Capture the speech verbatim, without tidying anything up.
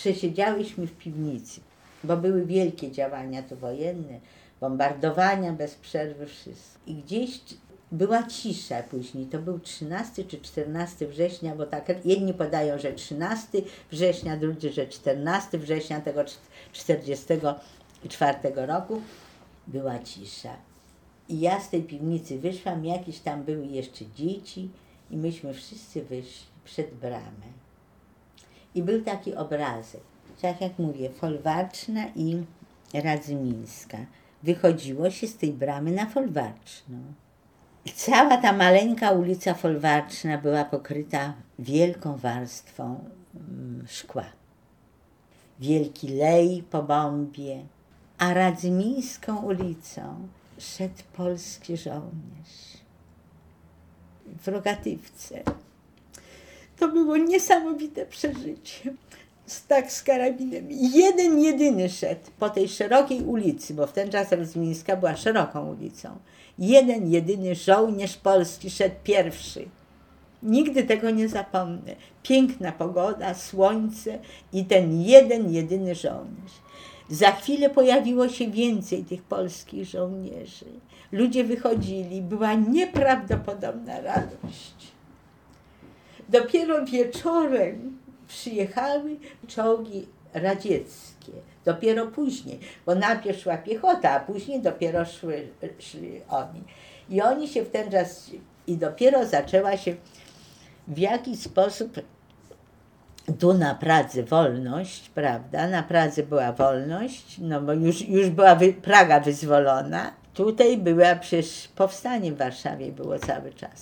przesiedziałyśmy w piwnicy, bo były wielkie działania tu wojenne, bombardowania bez przerwy, wszystko. I gdzieś była cisza później, to był trzynastego czy czternastego września, bo tak jedni podają, że trzynastego września, drudzy, że czternastego września tego czterdziestego czwartego roku. Była cisza. I ja z tej piwnicy wyszłam, jakieś tam były jeszcze dzieci i myśmy wszyscy wyszli przed bramę. I był taki obrazek, tak jak mówię, Folwarczna i Radzymińska. Wychodziło się z tej bramy na Folwarczną. I cała ta maleńka ulica Folwarczna była pokryta wielką warstwą mm, szkła. Wielki lej po bombie, a Radzymińską ulicą szedł polski żołnierz w rogatywce. To było niesamowite przeżycie. Tak z karabinem. Jeden, jedyny szedł po tej szerokiej ulicy, bo w ten czas Radzymińska była szeroką ulicą. Jeden, jedyny żołnierz polski szedł pierwszy. Nigdy tego nie zapomnę. Piękna pogoda, słońce i ten jeden, jedyny żołnierz. Za chwilę pojawiło się więcej tych polskich żołnierzy. Ludzie wychodzili, była nieprawdopodobna radość. Dopiero wieczorem przyjechały czołgi radzieckie. Dopiero później, bo najpierw szła piechota, a później dopiero szły, szli oni. I oni się w ten czas, i dopiero zaczęła się w jakiś sposób tu na Pradze wolność, prawda? Na Pradze była wolność, no bo już, już była wy, Praga wyzwolona. Tutaj była przecież powstanie w Warszawie było cały czas.